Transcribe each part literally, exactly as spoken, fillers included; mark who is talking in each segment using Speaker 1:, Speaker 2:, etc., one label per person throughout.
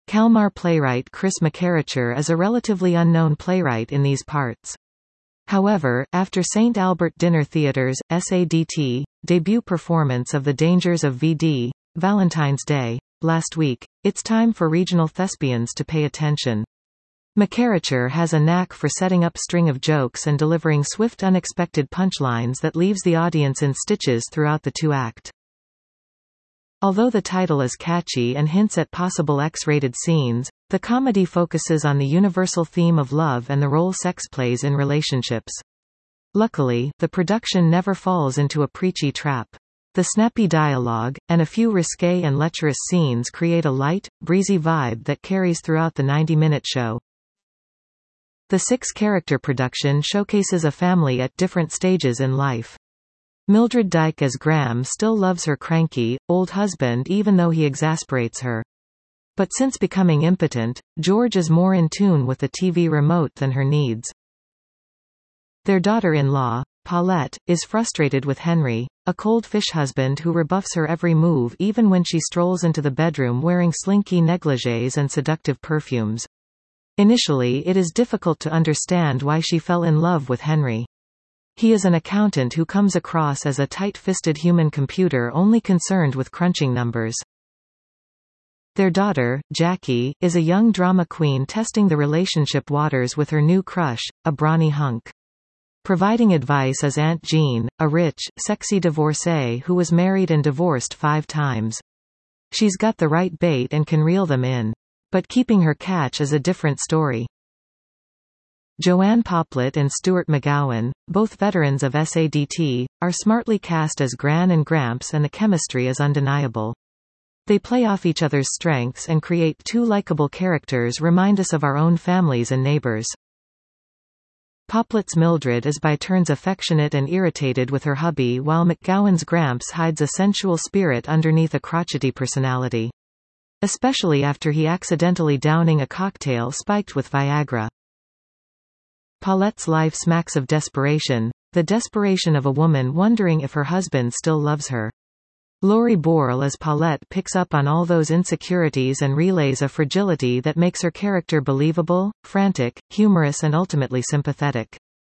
Speaker 1: Kalmar playwright Chris McCarricher is a relatively unknown playwright in these parts. However, after Saint Albert Dinner Theatre's S A D T debut performance of The Dangers of V D, Valentine's Day, last week, it's time for regional thespians to pay attention. McCarricher has a knack for setting up string of jokes and delivering swift unexpected punchlines that leaves the audience in stitches throughout the two-act. Although the title is catchy and hints at possible X-rated scenes, the comedy focuses on the universal theme of love and the role sex plays in relationships. Luckily, the production never falls into a preachy trap. The snappy dialogue, and a few risque and lecherous scenes create a light, breezy vibe that carries throughout the ninety-minute show. The six-character production showcases a family at different stages in life. Mildred Dyke as Graham still loves her cranky, old husband even though he exasperates her. But since becoming impotent, George is more in tune with the T V remote than her needs. Their daughter-in-law, Paulette, is frustrated with Henry, a cold fish husband who rebuffs her every move even when she strolls into the bedroom wearing slinky negligées and seductive perfumes. Initially, it is difficult to understand why she fell in love with Henry. He is an accountant who comes across as a tight-fisted human computer only concerned with crunching numbers. Their daughter, Jackie, is a young drama queen testing the relationship waters with her new crush, a brawny hunk. Providing advice is Aunt Jean, a rich, sexy divorcee who was married and divorced five times. She's got the right bait and can reel them in. But keeping her catch is a different story. Joanne Poplett and Stuart McGowan, both veterans of S A D T, are smartly cast as Gran and Gramps and the chemistry is undeniable. They play off each other's strengths and create two likable characters remind us of our own families and neighbors. Poplett's Mildred is by turns affectionate and irritated with her hubby while McGowan's Gramps hides a sensual spirit underneath a crotchety personality. Especially after he accidentally downing a cocktail spiked with Viagra. Paulette's life smacks of desperation, the desperation of a woman wondering if her husband still loves her. Laurie Boyle as Paulette picks up on all those insecurities and relays a fragility that makes her character believable, frantic, humorous and ultimately sympathetic.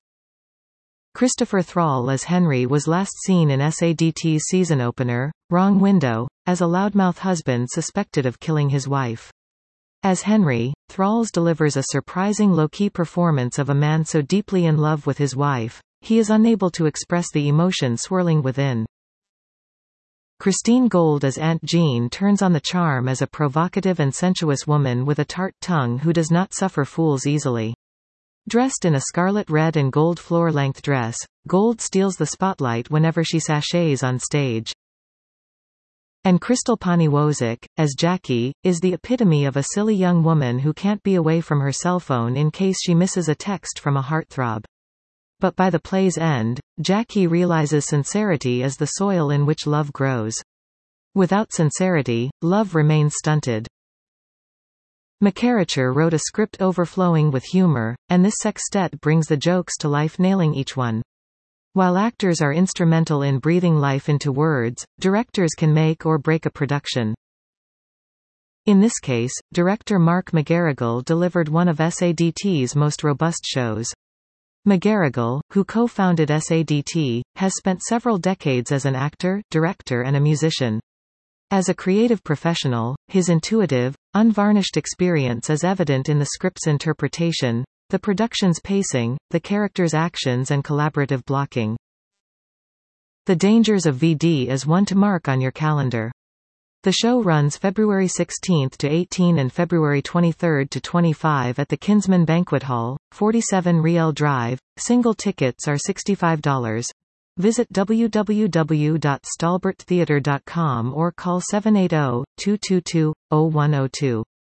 Speaker 1: Christopher Thrall as Henry was last seen in S A D T's season opener, Wrong Window, as a loudmouth husband suspected of killing his wife. As Henry, Thralls delivers a surprising low-key performance of a man so deeply in love with his wife, he is unable to express the emotion swirling within. Christine Gold as Aunt Jean turns on the charm as a provocative and sensuous woman with a tart tongue who does not suffer fools easily. Dressed in a scarlet red and gold floor-length dress, Gold steals the spotlight whenever she sashays on stage. And Crystal Poniwozik, as Jackie, is the epitome of a silly young woman who can't be away from her cell phone in case she misses a text from a heartthrob. But by the play's end, Jackie realizes sincerity is the soil in which love grows. Without sincerity, love remains stunted. McCarricher wrote a script overflowing with humor, and this sextet brings the jokes to life, nailing each one. While actors are instrumental in breathing life into words, directors can make or break a production. In this case, director Mark McGarrigle delivered one of S A D T's most robust shows. McGarrigle, who co-founded S A D T, has spent several decades as an actor, director and a musician. As a creative professional, his intuitive, unvarnished experience is evident in the script's interpretation, the production's pacing, the characters' actions and collaborative blocking. The Dangers of V D is one to mark on your calendar. The show runs February sixteenth to eighteenth and February twenty-third to twenty-fifth at the Kinsman Banquet Hall, forty-seven Riel Drive. Single tickets are sixty-five dollars. Visit w w w dot stalbert theatre dot com or call seven eight zero, two two two, zero one zero two.